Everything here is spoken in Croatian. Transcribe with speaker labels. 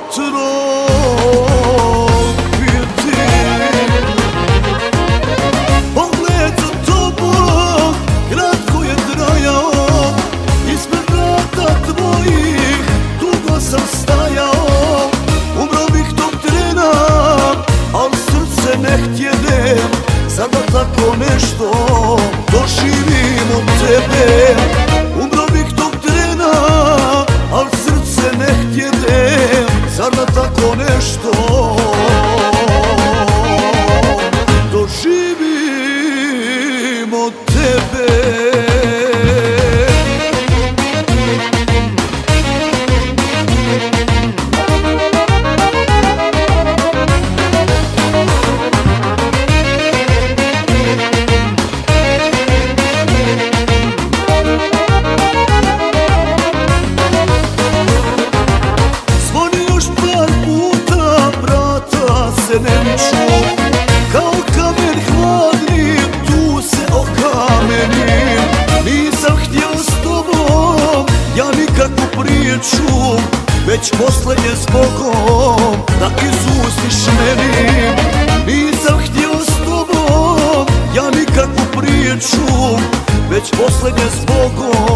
Speaker 1: otrov biti. Pogled za tobom kratko je trajao, ispred vrata tvojih dugo sam stajao. Umro bih tog trena, al srce ne htjede, sada tako nešto doživim od tebe. Umro bih tog trena, al srce ne htjede, sada tako nešto doživim od tebe. Kao kamen hladni, tu se okamenim. Nisam htio s tobom ja nikakvu priču, već poslednje s Bogom da izustiš meni. Nisam htio s tobom ja nikakvu priču, već poslednje s Bogom